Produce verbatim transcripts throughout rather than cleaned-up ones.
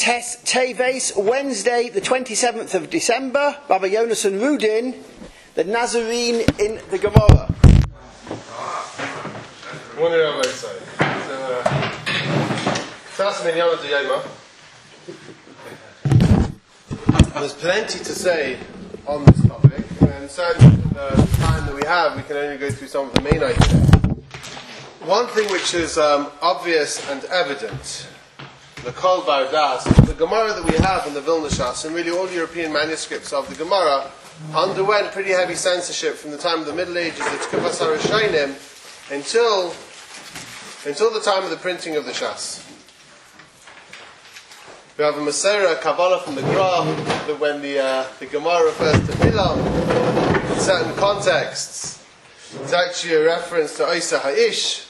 Tes Teves, Wednesday, the twenty-seventh of December. Rabbi Yonason Rudin, the Nazarene in the Gemara. Morning, Rabbi Isai. There's plenty to say on this topic, and certainly uh, the time that we have, we can only go through some of the main ideas. One thing which is um, obvious and evident, the Kol Bar Das, the Gemara that we have in the Vilna Shas, and really all European manuscripts of the Gemara, underwent pretty heavy censorship from the time of the Middle Ages, the Tkufas HaRishonim, until until the time of the printing of the Shas. We have a Masorah, Kabbalah from the Gra, that when the, uh, the Gemara refers to Milam, in certain contexts, it's actually a reference to Isa Ha'ish.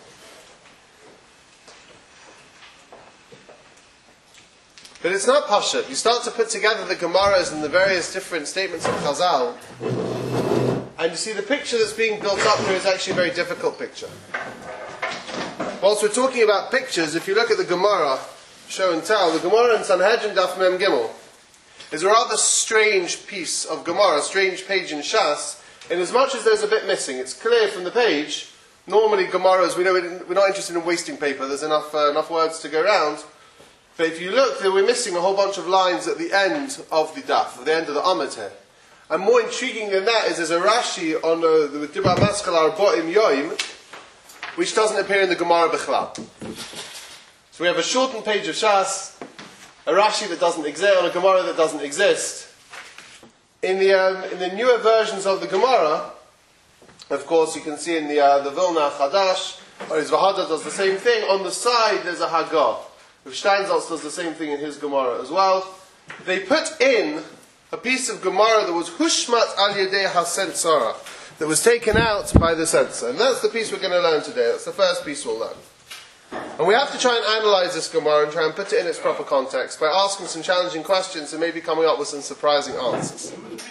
But it's not Pashat. You start to put together the Gemaras and the various different statements of Chazal, and you see the picture that's being built up here is actually a very difficult picture. Whilst we're talking about pictures, if you look at the Gemara, show and tell, the Gemara in Sanhedrin Daf Mem Gimel is a rather strange piece of Gemara, a strange page in Shas, in as much as there's a bit missing. It's clear from the page. Normally Gemaras, we know we're not interested in wasting paper, there's enough, uh, enough words to go around. But if you look, we're missing a whole bunch of lines at the end of the daf, at the end of the Amud here. And more intriguing than that is there's a Rashi on uh, the Dibra Maskal Arboim Yoim, which doesn't appear in the Gemara Bechlal. So we have a shortened page of Shas, a Rashi that doesn't exist, on a Gemara that doesn't exist. In the um, in the newer versions of the Gemara, of course, you can see in the uh, the Vilna Chadash, or his Vahada does the same thing. On the side, there's a Haggah. Rav Steinsaltz does the same thing in his Gemara as well. They put in a piece of Gemara that was Hushmat al Yedei HaSensara, that was taken out by the censor. And that's the piece we're going to learn today. That's the first piece we'll learn. And we have to try and analyze this Gemara and try and put it in its proper context by asking some challenging questions and maybe coming up with some surprising answers.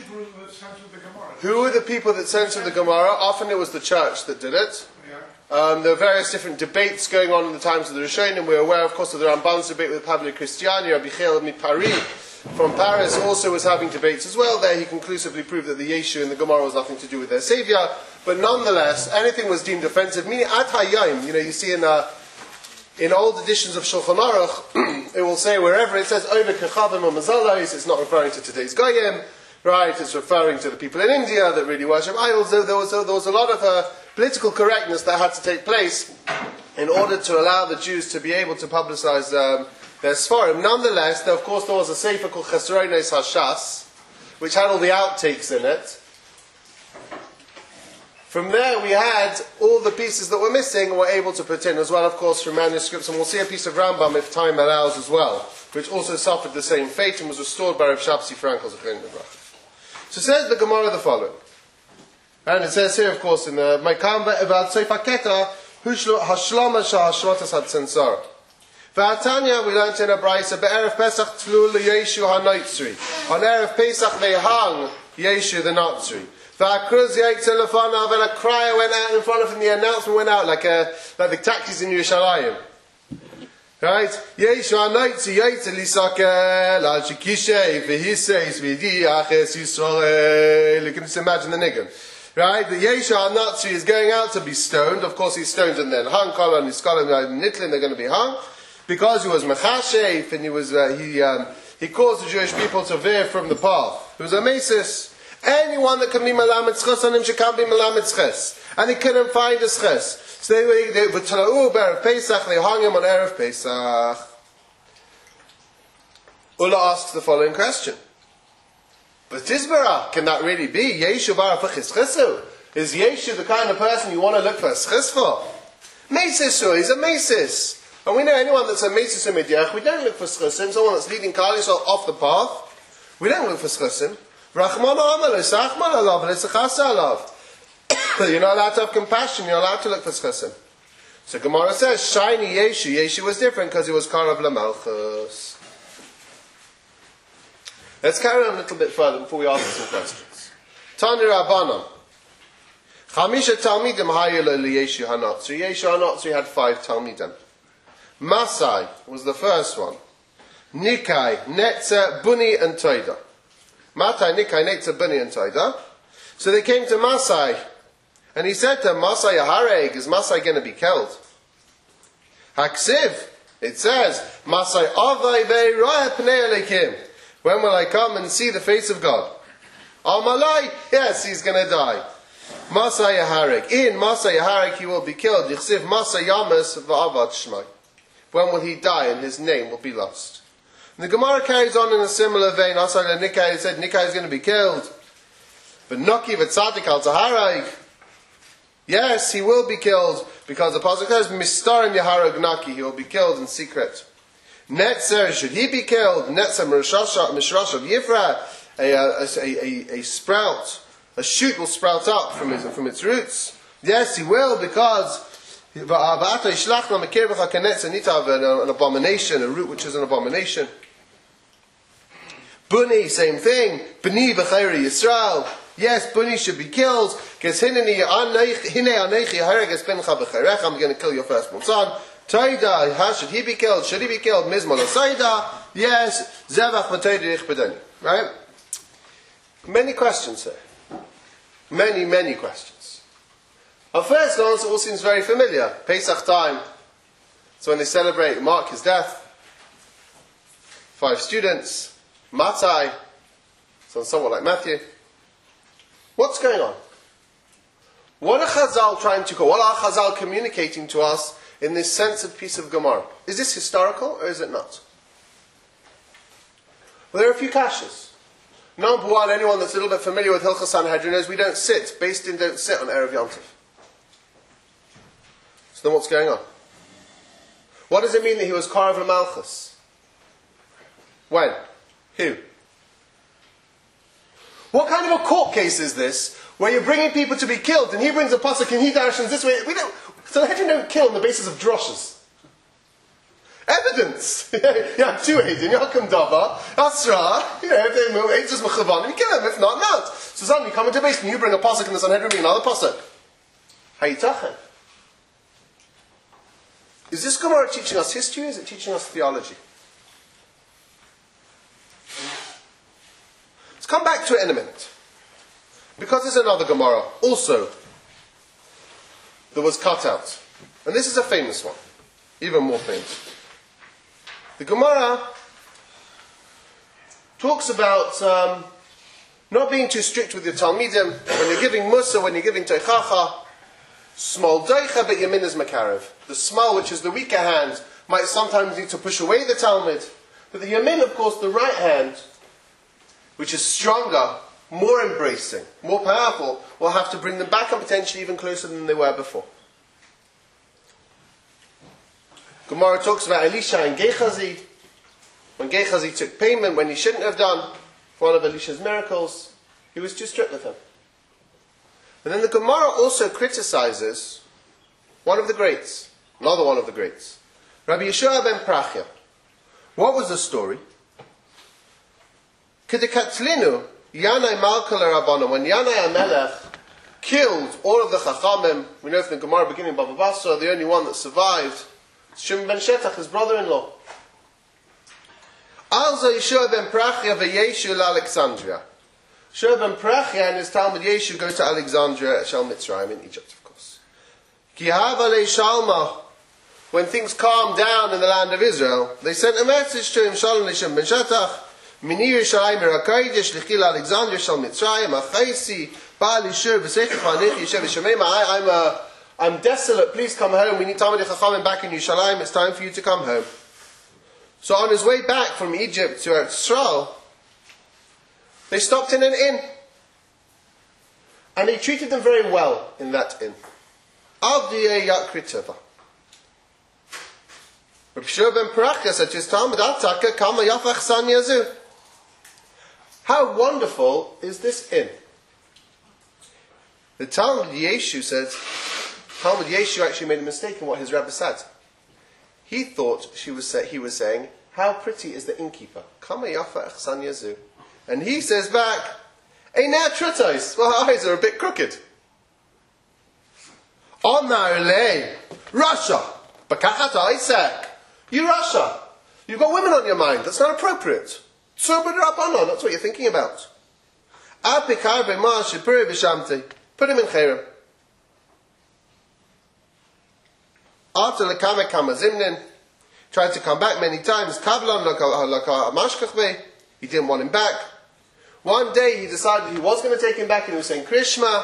Who were the people that censored the Gemara? Often it was the church that did it. Um, there were various different debates going on in the times of the Rishonim. We're aware, of course, of the Ramban's debate with Pavli Christiani. Rabbi Chel Mipari from Paris also was having debates as well. There he conclusively proved that the Yeshu in the Gemara was nothing to do with their Saviour. But nonetheless, anything was deemed offensive. Meaning, Ad Hayom, you know, you see in uh, in old editions of Shulchan Aruch, it will say wherever it says over Kechavim or Mazalos, it's not referring to today's Goyim, right? It's referring to the people in India that really worship idols. There was, there was a lot of uh, political correctness that had to take place in order to allow the Jews to be able to publicize um, their Sfarim. Nonetheless, there, of course, there was a sefer called Chesrones HaShas, which had all the outtakes in it. From there, we had all the pieces that were missing and were able to put in as well, of course, from manuscripts. And we'll see a piece of Rambam if time allows as well, which also suffered the same fate and was restored by Rav Shapsi Frankel. So it says the Gemara the following. And it says here, of course, in the Maikamba about Sefer Keta, Hashlama Shah Hashmatas Had Sensara. V'atanya, we learned in a Braisa, Be'erev Pesach Tlul Yeshu HaNotzri. On Erev Pesach they hung Yeshu the Notzri. V'akruz Yaitzel Lefanav, and a crier went out in front of him, the announcement went out like a, like the taxis in Yerushalayim. Right? Yeshu HaNotzri Yaitzel Yisakel Al Shikishay V'hiseis V'di Aches Yisrael. You can just imagine the niggun. Right, the Yeshu HaNotzri is going out to be stoned. Of course, he's stoned and then hung. Kol and Niskalim and Nitlin, they're going to be hung because he was mechashev and he was uh, he um, he caused the Jewish people to veer from the path. He was a mesis. Anyone that can be melamed ches on him, she can't be melamed ches, and he couldn't find a ches. So they were they were Erev Pesach. They hung him on Erev Pesach. Ula asks the following question. But Tizbara, can that really be? Yeshu bar fachis chesu? Is Yeshu the kind of person you want to look for a schis for? Meisisu, he's a mesis. And we know anyone that's a mesis in Midyach, we don't look for schisim. Someone that's leading Kal Yisrael off the path, we don't look for schisim. Rachman amal, it's achman alav, and it's a chasa alav. You're not allowed to have compassion, you're allowed to look for schisim. So Gemara says, shiny Yeshu, Yeshu was different because he was Karav Lamalchus. Let's carry on a little bit further before we ask some questions. Tani Rabbanan. Chamisha Talmidim Hayela Yeshu HaNotzri. Yeshu HaNotzri had five Talmidim. Masai was the first one. Nikai, Netza, Buni, and Toida. Matai, Nikai, Netza, Buni, and Toida. So they came to Masai, and he said to them, Masai Yahareg, is Masai going to be killed? Haksiv, it says, Masai Avai Ve'roya Pnei Alekim. When will I come and see the face of God? Amalai, yes, he's going to die. Masai Yahareg, in Masai Yahareg he will be killed. Yichsiv Masai Yamas Va'avad Shmai. When will he die and his name will be lost? And the Gemara carries on in a similar vein. Also, Nikai said Nikai is going to be killed. But Noki v'tzadik al taharag. Yes, he will be killed because the pasuk says Mistarim Yaharag Naki. He will be killed in secret. Netzer, should he be killed? Netzer Mishrashav Yifra. A, a, a, a sprout, a shoot will sprout up from his, from its roots. Yes, he will because an abomination, a root which is an abomination. Buni, same thing. Buni v'chayri Yisrael. Yes, Buni should be killed. Because I'm going to kill your firstborn son. Taida, how should he be killed? Should he be killed? Mizmal Saida. Yes. Zevach v'toida yichbedani. Right? Many questions here. Many, many questions. Our first answer all seems very familiar. Pesach time. So when they celebrate, mark his death. Five students. Matai. So somewhat like Matthew. What's going on? What are Chazal trying to call? What are Chazal communicating to us in this censored piece of Gemara? Is this historical or is it not? Well, there are a few kashas. Number one, anyone that's a little bit familiar with Hilchos Sanhedrin knows we don't sit. Based in don't sit on Erev Yom Tov. So then what's going on? What does it mean that he was Karav Malchus? When? Who? What kind of a court case is this where you're bringing people to be killed and he brings a pasuk and he darshans this way? We don't, Sanhedrin don't kill on the basis of droshes. Evidence. You have two aids in Yakum Dava, Asra, you know, if they move, aids is Mechavan, you kill them, if not, not. So suddenly you come into base and you bring a pasuk and the Sanhedrin bring another pasuk. Hayitachem. Is this Gemara teaching us history or is it teaching us theology? Let's come back to it in a minute. Because there's another Gemara, also, that was cut out. And this is a famous one. Even more famous. The Gemara talks about um, not being too strict with your Talmidim. When you're giving Musa, when you're giving Teichacha, small Deicha, but Yamin is Makarev. The small, which is the weaker hand, might sometimes need to push away the Talmud. But the Yamin, of course, the right hand, which is stronger, more embracing, more powerful, will have to bring them back and potentially even closer than they were before. Gemara talks about Elisha and Gehazi. When Gehazi took payment when he shouldn't have done for one of Elisha's miracles, he was too strict with him. And then the Gemara also criticizes one of the greats, another one of the greats, Rabbi Yeshua ben Prachya. What was the story? Kedekatlinu Yanai Malkala Rabbana. When Yanai HaMelech killed all of the Chachamim, we know from the Gemara beginning Bava Basra, the only one that survived, Shimon ben Shetach, his brother-in-law. Alza Yeshua ben Prachya v'Yeshu l'Alexandria. Yeshua ben Prachya and his Talmud Yeshu go to Alexandria at Shel Mitzrayim in Egypt, of course. Ki hava le Shalma. When things calmed down in the land of Israel, they sent a message to him, Shalom l'Shimon ben Shetach, Mini Yerushalayim Merakaydish l'chil Alexandria Shel Mitzrayim Achaisi Ba'al Yishur v'Seichach v'Anich Yishev Yishamema. I'm a I'm desolate, please come home. We need Talmidei Chachamim back in Yerushalayim. It's time for you to come home. So on his way back from Egypt to Eretz Yisrael, they stopped in an inn. And he treated them very well in that inn. Avdiyeh Yakri Teva. Rabbi Yeshua ben Parachya said to his Talmud, Ataka Kama Yafach San Yazu. How wonderful is this inn? The Talmud Yeshu says, Talmud Yeshu actually made a mistake in what his rabbi said. He thought she was say, he was saying, how pretty is the innkeeper? Kama yafa echsan yazu. And he says back, Einah trutais. Well, her eyes are a bit crooked. Omar le Russia. Bakachat Isaac. You Russia. You've got women on your mind. That's not appropriate. Tzur b'drabanan, that's what you're thinking about. Apikar b'ma shepuri b'shamti. Put him in cherem. After lekame kama zimnin, tried to come back many times. Kavlon laka mashkachbe. He didn't want him back. One day he decided he was going to take him back and he was saying Krishma.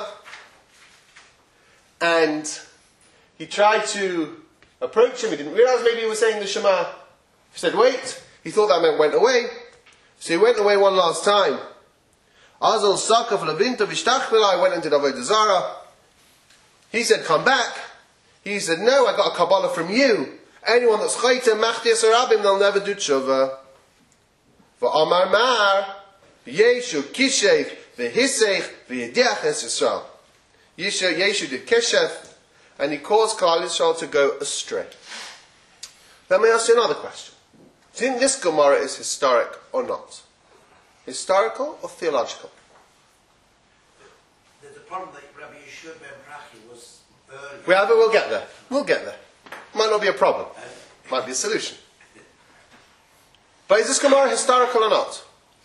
And he tried to approach him. He didn't realize maybe he was saying the Shema. He said, wait. He thought that meant went away. So he went away one last time. Azal Sakaf Lavinta Vishtachvila. I went into the Avodah Zarah. He said, come back. He said, no, I got a Kabbalah from you. Anyone that's chayta machti asarabim, they'll never do tshuva. V'amar mar, Yeshu kishev, v'hisech, v'yediach es Yisrael. Yeshu, Yeshu did keshef, and he caused Klal Yisrael to go astray. Let me ask you another question. Do you think this Gemara is historic or not? Historical or theological? There's a problem that Rabbi Yeshua ben Prachi was early. We have it, we'll get there. We'll get there. Might not be a problem. Might be a solution. But is this Gemara historical or not?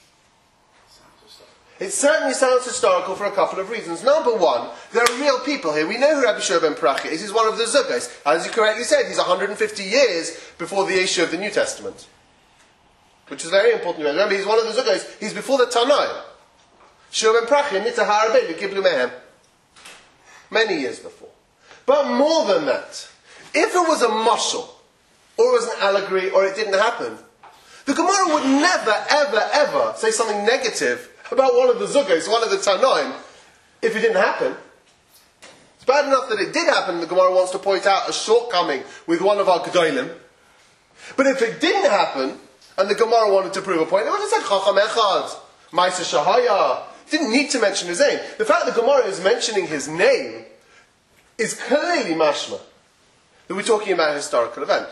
It certainly sounds historical for a couple of reasons. Number one, there are real people here. We know who Rabbi Shua ben Prachi is. He's one of the Zugais. As you correctly said, he's one hundred fifty years before the issue of the New Testament. Which is very important. Remember, he's one of the Zugais. He's before the Tanaim. Shua ben Prachi, Nita Harabeh, Kiblu Mehem. Many years before. But more than that, if it was a mashal, or it was an allegory, or it didn't happen, the Gemara would never, ever, ever say something negative about one of the Zugais, one of the Tanoim, if it didn't happen. It's bad enough that it did happen, the Gemara wants to point out a shortcoming with one of our Gedolim. But if it didn't happen, and the Gemara wanted to prove a point, it would have said Chacham Echad, Maisa Shahaya. Didn't need to mention his name. The fact that the Gemara is mentioning his name is clearly mashma that we're talking about a historical event.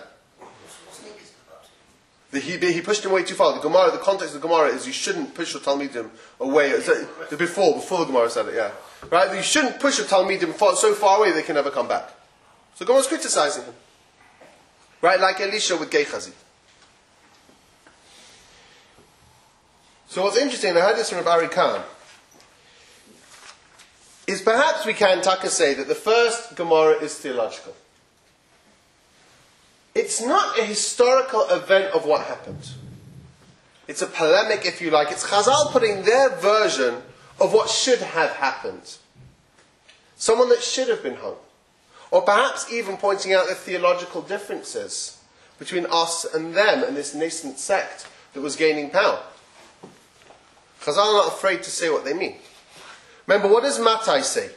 The, he, he pushed him way too far. The Gemara, the context of the Gemara is you shouldn't push your Talmidim away. The, before, before the Gemara said it, yeah. Right? You shouldn't push your Talmidim far, so far away they can never come back. So the Gemara's criticizing him. Right? Like Elisha with Gehazi. So what's interesting, I heard this from Rabbi Khan, is perhaps we can taka say that the first Gemara is theological. It's not a historical event of what happened. It's a polemic, if you like. It's Chazal putting their version of what should have happened. Someone that should have been hung. Or perhaps even pointing out the theological differences between us and them and this nascent sect that was gaining power. Chazal are not afraid to say what they mean. Remember, what does Mattai say?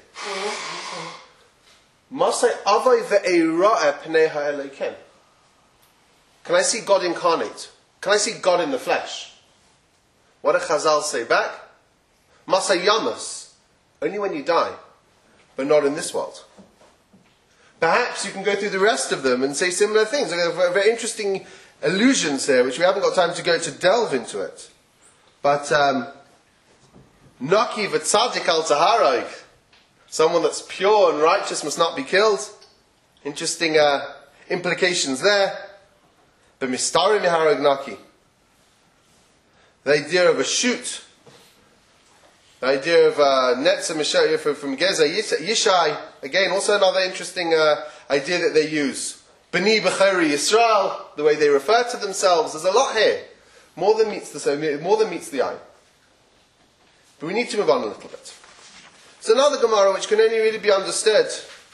Masai avay ve'eira'eh pnei ha'elokim. Can I see God incarnate? Can I see God in the flesh? What do Chazal say back? Masai yamas. Only when you die, but not in this world. Perhaps you can go through the rest of them and say similar things. There are very interesting allusions here, which we haven't got time to go to delve into it. But um, Naki v'tzadik al taharog, someone that's pure and righteous must not be killed. Interesting uh, implications there. The mistari miharog naki, the idea of a shoot, the idea of uh, netza mishayah from, from Geza Yishai, again also another interesting uh, idea that they use. B'ni b'chari Yisrael, the way they refer to themselves. There's a lot here, more than meets the more than meets the eye. But we need to move on a little bit. It's another Gemara which can only really be understood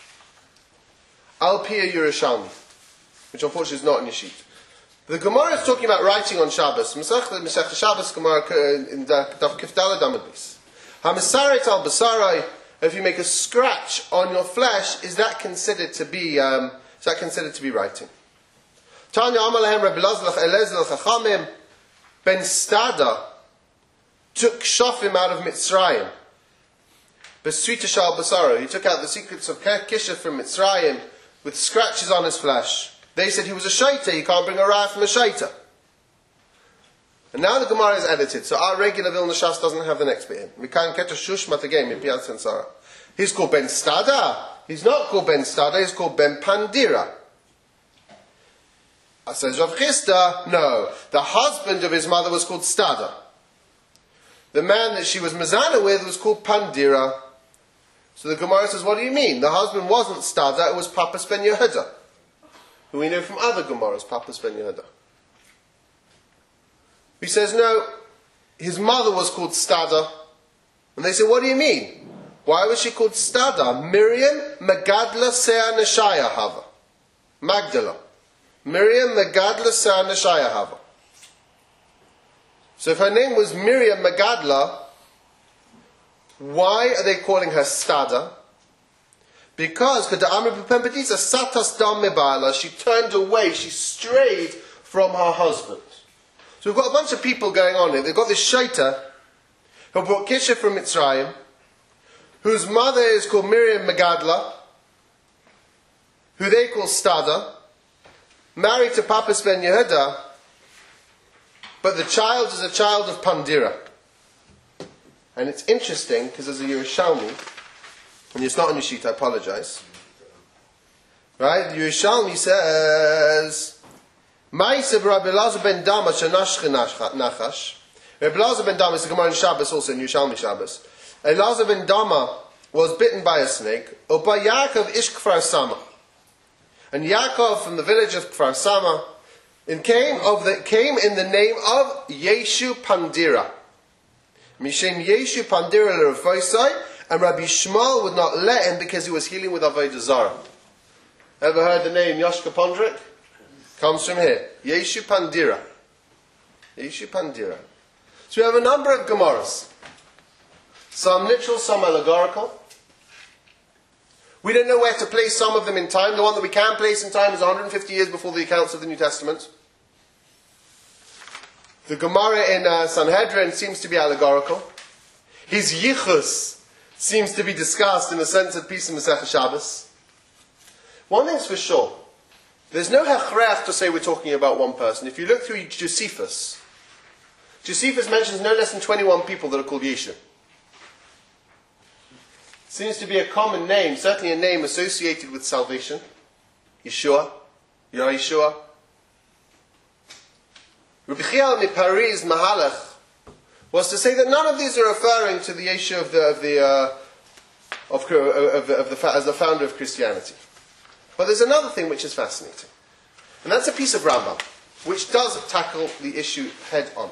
Al Pia Yerushalmi, which unfortunately is not in your sheet. The Gemara is talking about writing on Shabbos. Masech Shabbos Gemara in Daf Kifdala Damad. Hamisaret al Basarai. If you make a scratch on your flesh, is that considered to be um, is that considered to be writing? Tanya Amalehem Rabbi Elazar Chachamim Ben Stada took Shofim out of Mitzrayim. Besrita Shal Basara. He took out the secrets of Kisha from Mitzrayim with scratches on his flesh. They said he was a shaita, you can't bring a raya from a shaita. And now the Gemara is edited, so our regular Vilna Shas doesn't have the next bit in. We can't get a shushmat again in Piyat Sensara. He's called Ben Stada. He's not called Ben Stada, he's called Ben Pandira. Says Rav Chisda, no. The husband of his mother was called Stada. The man that she was Mazana with was called Pandira. So the Gemara says, what do you mean? The husband wasn't Stada, it was Papas ben Yehuda, who we know from other Gemaras, Papas ben Yehuda. He says, no, his mother was called Stada. And they say, what do you mean? Why was she called Stada? Miriam Megadla Sea Neshaya Hava. Magdala. Miriam Megadla Sea Neshaya Hava. So if her name was Miriam Megadla, why are they calling her Stada? Because she turned away, she strayed from her husband. So we've got a bunch of people going on here. They've got this Shaita who brought Kisha from Mitzrayim, whose mother is called Miriam Megadla, who they call Stada, married to Papas ben Yehuda, but the child is a child of Pandira. And it's interesting, because there's a Yerushalmi, and it's not on your sheet, I apologize. Right? The Yerushalmi says, Ma'aseh Rabbi Elazar ben Dama shenash nachash. Rabbi Elazar ben Dama is the Gemara in Shabbos, also in Yerushalmi Shabbos. Elazar ben Dama was bitten by a snake, Upa Yaakov ish Kfar Sama. And Yaakov from the village of Kfar Sama, and came, of the, came in the name of Yeshu Pandira. Mishem Yeshu Pandira l'Ravoisai, and Rabbi Shmuel would not let him because he was healing with Avodah Zarah. Ever heard the name Yoshka Pondrik? Comes from here. Yeshu Pandira. Yeshu Pandira. So we have a number of Gemaras. Some literal, some allegorical. We don't know where to place some of them in time. The one that we can place in time is one hundred fifty years before the accounts of the New Testament. The Gemara in uh, Sanhedrin seems to be allegorical. His yichus seems to be discussed in the sense of Peace and Masechah Shabbos. One thing's for sure. There's no hechrech to say we're talking about one person. If you look through Josephus, Josephus mentions no less than twenty-one people that are called Yeshu. Seems to be a common name, certainly a name associated with salvation. Yeshua, Yeshua. Rabbi Chiel Mipari's Mahalach was to say that none of these are referring to the Yeshu of the of the uh, of, of, the, of the as the founder of Christianity. But there's another thing which is fascinating, and that's a piece of Rambam which does tackle the issue head on.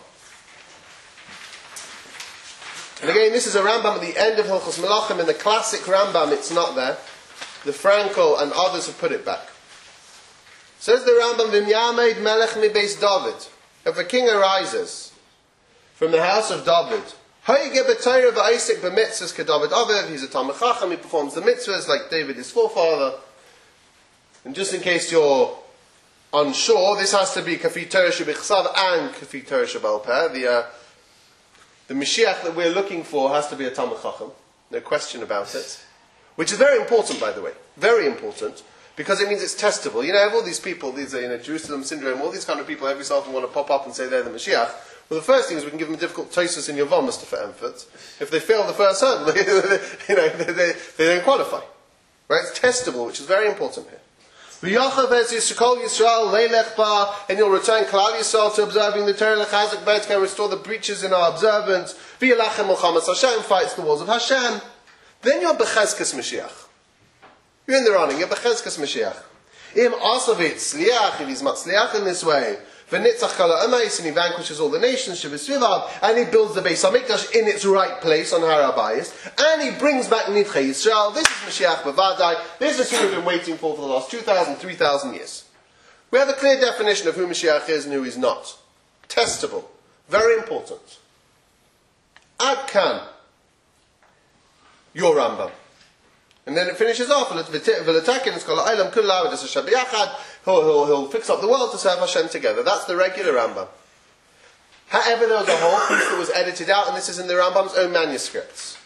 And again, this is a Rambam at the end of Hilchos Melachim. In the classic Rambam, it's not there. The Frankel and others have put it back. Says the Rambam, V'myamed melech mi beis David. If a king arises from the house of David, he's a Talmid Chacham, he performs the mitzvahs like David, his forefather. And just in case you're unsure, this has to be Kafi Torah Shebichsav and Kafi Torah Shebal Peh. The uh, The Mashiach that we're looking for has to be a Talmid Chacham. No question about it. Which is very important, by the way. Very important. Because it means it's testable. You know, have all these people, these are, you know, Jerusalem syndrome, all these kind of people every so often want to pop up and say they're the Mashiach. Well, the first thing is we can give them a difficult tosis in your vom, Mister Emfort. If they fail the first hurdle, you know, they, they, they don't qualify. Right? It's testable, which is very important here. And you'll return Klal Yisrael to observing the Torah L'Chazak Beit, can restore the breaches in our observance. Hashem fights the wars of Hashem. Then you're Bechezkas Mashiach. You're in the running, you're Bechezkas Mashiach. Im Asavit Sliach, if he's Matzliach in this way, V'nitzach Kala Amais, and he vanquishes all the nations, Shabbat, and he builds the Beis HaMikdash in its right place on Har HaBayis, and he brings back Nidchei Yisrael. This is Mashiach Bavadai. This is who we've been waiting for for the last two thousand, three thousand years. We have a clear definition of who Mashiach is and who he's not. Testable. Very important. Ad Kan. Your Rambam. And then it finishes off. He'll, he'll, he'll fix up the world to serve Hashem together. That's the regular Rambam. However, there was a whole piece that was edited out, and this is in the Rambam's own manuscripts.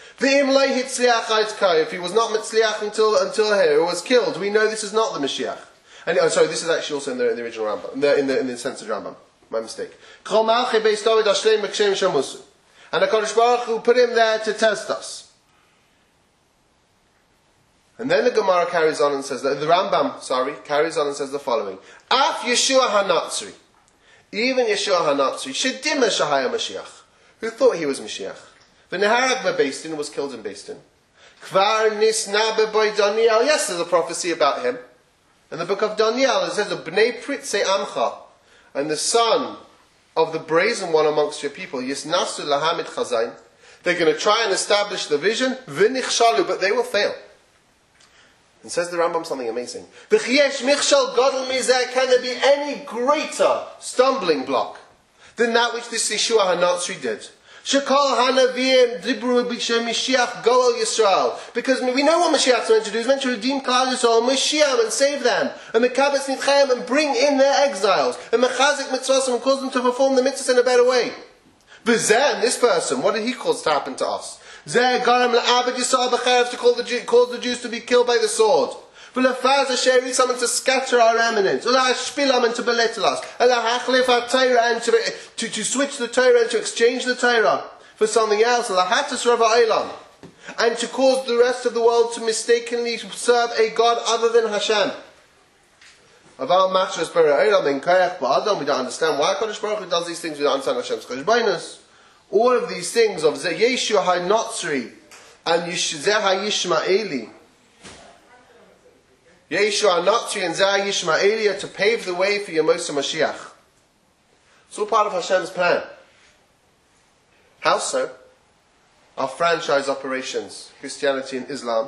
If he was not Mitzliach until, until here, or was killed, we know this is not the Mashiach. And, oh, sorry, this is actually also in the, in the original Rambam, in the, in the, in the censored Rambam. My mistake. And the Kodesh Baruch Hu put him there to test us. And then the Gemara carries on and says, that the Rambam, sorry, carries on and says the following. Af Yeshua HaNatzri, even Yeshua HaNatzri, Shedima Shahaya Mashiach, who thought he was Mashiach. V'neharag beBeis Din, was killed in Beis Din. Kvar Nisna beBoy Daniel, yes, there's a prophecy about him. In the book of Daniel, it says, Bnei Pritze Amcha, and the son of the brazen one amongst your people, Yisnasu Lahamid Chazain, they're going to try and establish the vision, V'nichshalu, but they will fail. And says the Rambam something amazing. V'chiesh michshal gadol mizeh, can there be any greater stumbling block than that which this Yeshua HaNatzri did? Shekal hanavim dibru b'shem Mashiach goel Yisrael. Because we know what Mashiach is meant to do. He's meant to redeem Klal Yisrael, Mashiach, and save them. And mekabetz nitchaim, and bring in their exiles. And mechazik mitzvahs, and cause them to perform the mitzvahs in a better way. V'zeh, this person, what did he cause to happen to us? Zeh garam la'abed Yisrael b'cherev, to cause the, Jew, cause the Jews to be killed by the sword. V'lefaz ha'sheri, someone to scatter our eminence. V'la'ashpilam, and to belittle us. V'la'achlif ha'Torah, and to, to, to switch the Torah and to exchange the Torah for something else. V'la'hatas rava olam, and to cause the rest of the world to mistakenly serve a God other than Hashem. Aval machshas bara olam in koyach ba'adam, we don't understand why Kadosh Baruch Hu does these things. We don't understand Hashem's cheshbonos. All of these things of Yeshua HaNatzri and Zeh HaYishmaeli, Yeshua HaNatzri and Zeh HaYishmaeli, are to pave the way for Yemos HaMashiach. It's all part of Hashem's plan. How so? Our franchise operations, Christianity and Islam.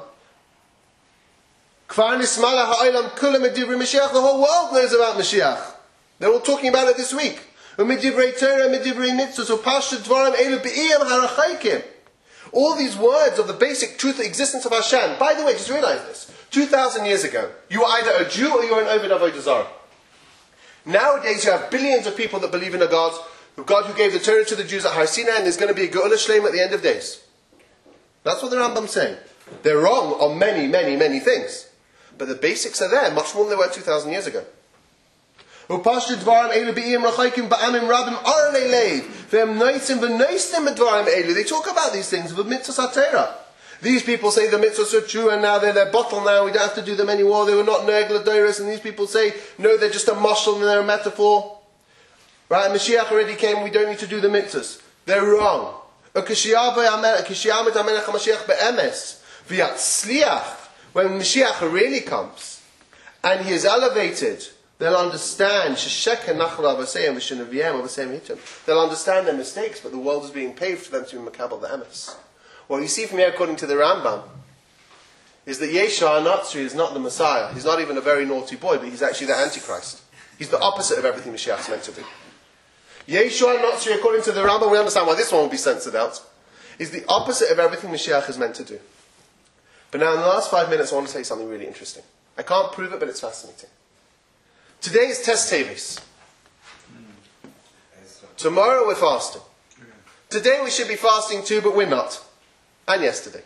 Kvar nismala ha'olam kulam edivri Mashiach. The whole world knows about Mashiach. They're all talking about it this week. All these words of the basic truth, the existence of Hashem. By the way, just realize this. two thousand years ago, you were either a Jew or you were an Oved Avodah Zarah. Nowadays, you have billions of people that believe in a God, a God who gave the Torah to the Jews at Har Sinai, and there's going to be a Geula Shleim at the end of days. That's what the Rambam's saying. They're wrong on many, many, many things. But the basics are there, much more than they were two thousand years ago. They talk about these things with mitzvahs HaTorah. These people say the mitzvahs are true and now they're their bottle now, we don't have to do them anymore, they were not Negla Doris, and these people say, no, they're just a mashal and they're a metaphor. Right, Mashiach already came, we don't need to do the mitzvahs. They're wrong. When Mashiach really comes, and he is elevated, they'll understand. They'll understand their mistakes, but the world is being paved for them to be makabel the emes. What you see from here, according to the Rambam, is that Yeshua HaNatzri is not the Messiah. He's not even a very naughty boy, but he's actually the Antichrist. He's the opposite of everything Mashiach is meant to do. Yeshua HaNatzri, according to the Rambam, we understand why this one will be censored out, is the opposite of everything Mashiach is meant to do. But now, in the last five minutes, I want to say something really interesting. I can't prove it, but it's fascinating. Today is Tes Teves. Tomorrow we're fasting. Today we should be fasting too, but we're not. And yesterday.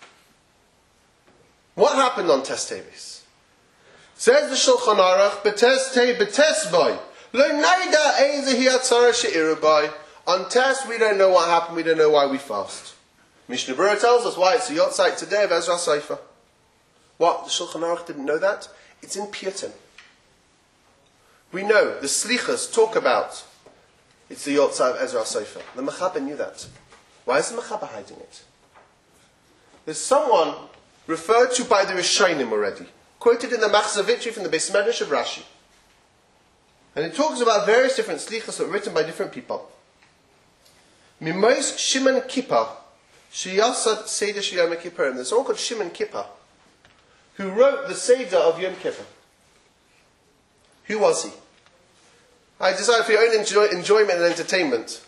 What happened on Tes Teves? Says the Shulchan Aruch, B'Tes Te B'Tes Boy, Lo Naida Eize Hi Atzara She'iru Boy. On Tes we don't know what happened, we don't know why we fast. Mishnah Berurah tells us why it's the Yotzeit today of Ezra Sefer. What? The Shulchan Aruch didn't know that? It's in Piyutim. We know, the Slichas talk about it's the Yotzei of Ezra Sefer. The Mechaber knew that. Why is the Mechaber hiding it? There's someone referred to by the Rishonim already, quoted in the Machzor Vitri from the Beis Medrash of Rashi. And it talks about various different Slichas that were written by different people. Mimos Shimon Kippur, Sheyasad Seder Shel Yom Kippur. And there's someone called Shimon Kippur, who wrote the Seder of Yom Kippur. Who was he? I decided for your own enjoy, enjoyment and entertainment,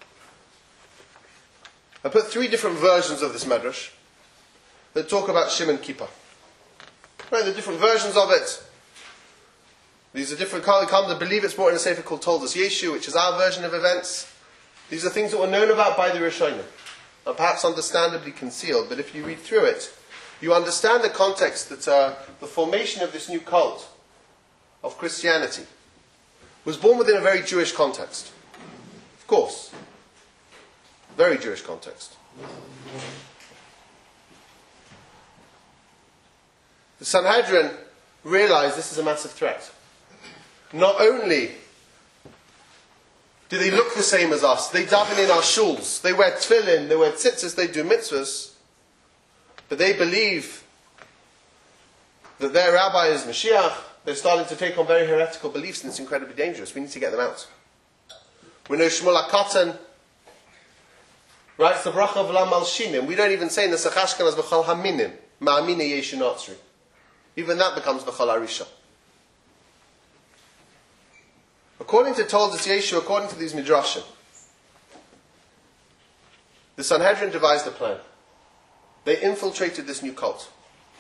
I put three different versions of this Medrash that talk about Shimon Kippur. Right, the different versions of it. These are different, can't come to believe it's brought in a sefer called Toldos Yeshu, which is our version of events. These are things that were known about by the Rishonim, and perhaps understandably concealed, but if you read through it, you understand the context that uh, the formation of this new cult of Christianity was born within a very Jewish context. Of course. Very Jewish context. the Sanhedrin realized this is a massive threat. Not only do they look the same as us, they daven in our shuls, they wear tefillin, they wear tzitzis, they do mitzvahs, but they believe that their rabbi is Mashiach. They're starting to take on very heretical beliefs, and it's incredibly dangerous. We need to get them out. We know Shmuel HaKatan writes the bracha of Lam Al Shinim. We don't even say in the Sechashkan as B'chal Haminim, Ma'amine Yeshu Natzri. Even that becomes B'chal Arisha. According to Toldos Yeshu, according to these Midrashim, the Sanhedrin devised a plan. They infiltrated this new cult.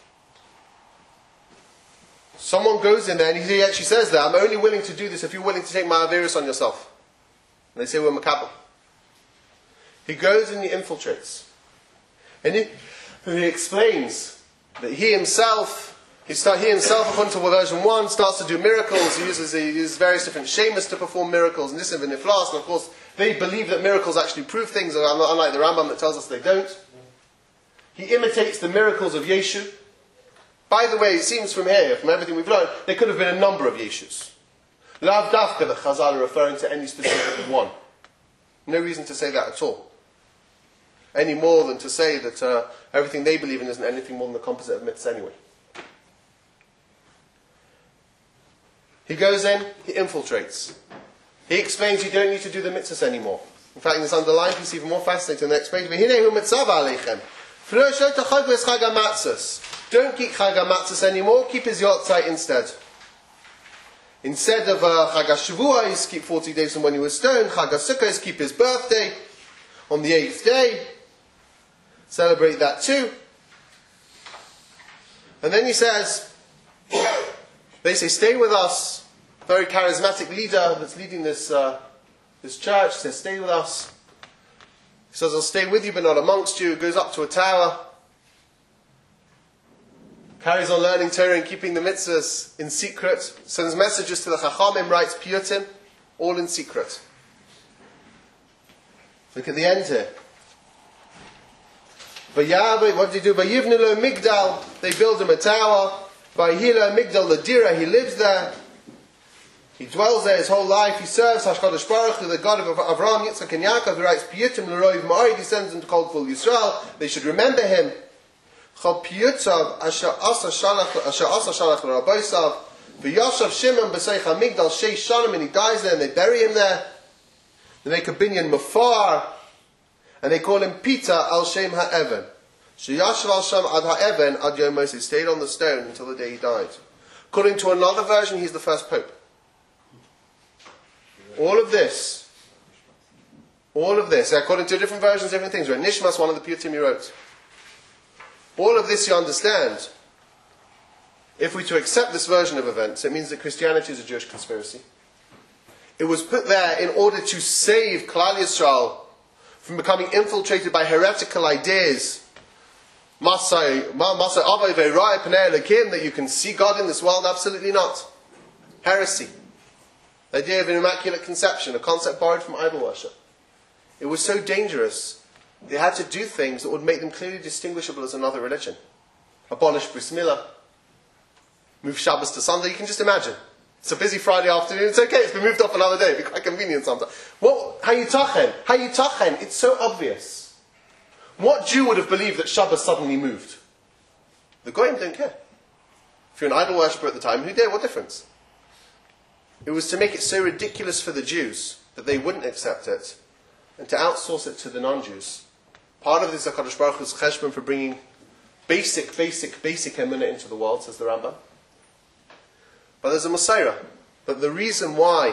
Someone goes in there and he actually says that, I'm only willing to do this if you're willing to take my avirus on yourself. And they say, we're makabel. He goes and he infiltrates. And he, and he explains that he himself, he, start, he himself, according to version one, starts to do miracles. He uses, he uses various different shemas to perform miracles. And this is in Niflas. And of course, they believe that miracles actually prove things, unlike the Rambam that tells us they don't. He imitates the miracles of Yeshu. By the way, it seems from here, from everything we've learned, there could have been a number of Yeshus. Lav Dafka that Chazal are referring to any specific one. No reason to say that at all. Any more than to say that uh, everything they believe in isn't anything more than the composite of myths anyway. He goes in, he infiltrates. He explains you don't need to do the mitzvahs anymore. In fact, in this underlined piece, even more fascinating than the next page. Don't keep Chag HaMatzos anymore, keep his Yortzeit instead. Instead of uh, Chag HaShavuos, keep forty days from when he was stoned. Chag HaSukkos, keep his birthday on the eighth day. Celebrate that too. And then he says, they say, stay with us. Very charismatic leader that's leading this, uh, this church says, stay with us. He says, I'll stay with you but not amongst you. Goes up to a tower. Carries on learning Torah and keeping the mitzvahs in secret. Sends messages to the Chachamim, writes piyutim, all in secret. Look at the end here. Vayabe, what did he do? Vayivnu lo migdal. They build him a tower. Vayhila migdal ladira. He lives there. He dwells there his whole life. He serves Hashkadosh Baruch Hu, the God of Avraham, Yitzchak, and Yaakov. He writes piyutim l'roiv ma'arid. He sends them to call full Yisrael. They should remember him. Asher asa shalach l'Rabbosav, v'yashav Shimon b'seich hamigdal sheish shanim, and he dies there, and they bury him there. They make a binyan mafar, and they call him Peter al Shem ha'even. Sheyashav al Shem ad ha'even ad yom Moshe. He stayed on the stone until the day he died. According to another version, he's the first pope. All of this, all of this, according to different versions, different things. Right? Nishmas, one of the piyutim he wrote. All of this you understand. If we to accept this version of events, it means that Christianity is a Jewish conspiracy. It was put there in order to save Klal Yisrael from becoming infiltrated by heretical ideas. Masai Avay Ve'Rai Pnei Elokim, that you can see God in this world. Absolutely not. Heresy. The idea of an immaculate conception, a concept borrowed from idol worship. It was so dangerous. They had to do things that would make them clearly distinguishable as another religion. Abolish Bris Milah. Move Shabbos to Sunday. You can just imagine. It's a busy Friday afternoon. It's okay. It's been moved off another day. It'd be quite convenient sometimes. What? Hayitachen. Hayitachen. It's so obvious. What Jew would have believed that Shabbos suddenly moved? The Goyim don't care. If you're an idol worshipper at the time, who dare? What difference? It was to make it so ridiculous for the Jews that they wouldn't accept it, and to outsource it to the non-Jews. Part of this is HaKadosh Baruch Hu's cheshbon for bringing basic, basic, basic emunah into the world, says the Rambam. But there's a Messiah. But the reason why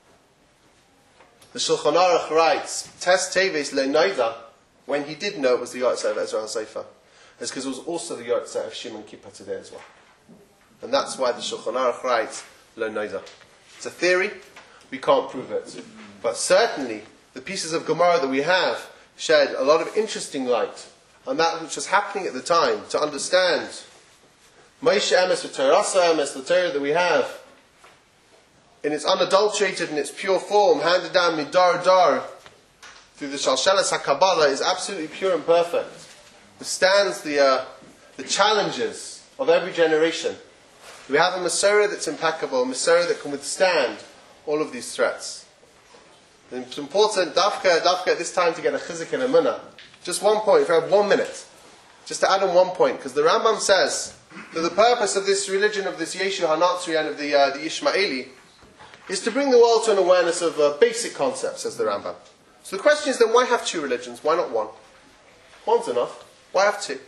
the Shulchan Aruch writes, Tes Teves Le'noida, when he did know it was the Yortzeit of Ezra HaSefer, is because it was also the Yortzeit of Shimon Kippur today as well. And that's why the Shulchan Aruch writes, Le'noida. It's a theory, we can't prove it. But certainly, the pieces of Gemara that we have shed a lot of interesting light on that which was happening at the time, to understand Moshe Emes, the Torah Emes, the Torah that we have, in its unadulterated and its pure form, handed down midar dar through the Shalshelas HaKabbalah, is absolutely pure and perfect. It stands the, uh, the challenges of every generation. We have a Masorah that's impeccable, a Masorah that can withstand all of these threats. And it's important, dafka, dafka at this time, to get a chizuk and a munah. Just one point, if you have one minute. Just to add on one point, because the Rambam says that the purpose of this religion, of this Yeshu HaNatzri and of the, uh, the Ishmaeli, is to bring the world to an awareness of uh, basic concepts, says the Rambam. So the question is then, why have two religions? Why not one? One's enough. Why have two?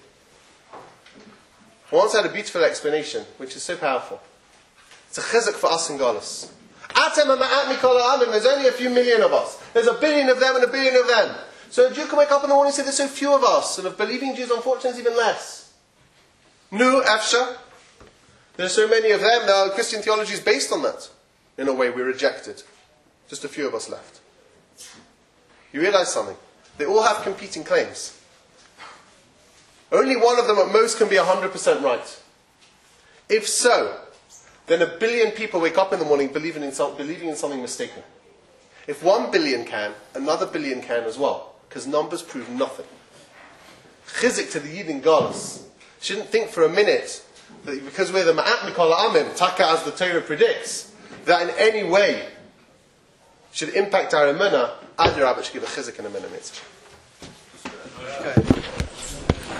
I once had a beautiful explanation, which is so powerful. It's a chizuk for us in Galus. There's only a few million of us. There's a billion of them and a billion of them. So a Jew can wake up in the morning and say, there's so few of us. And of believing Jews, unfortunately, it's even less. Nu, Efsha. There's so many of them. Now, Christian theology is based on that. In a way, we rejected. Just a few of us left. You realize something? They all have competing claims. Only one of them at most can be one hundred percent right. If so, then a billion people wake up in the morning believing in, some, believing in something mistaken. If one billion can, another billion can as well. Because numbers prove nothing. Chizik to the Yid in Galus. Shouldn't think for a minute that because we're the Ma'at Mikol Amim, Taka as the Torah predicts, that in any way should impact our emunah. Adir Rabbi should give a chizik and a minute.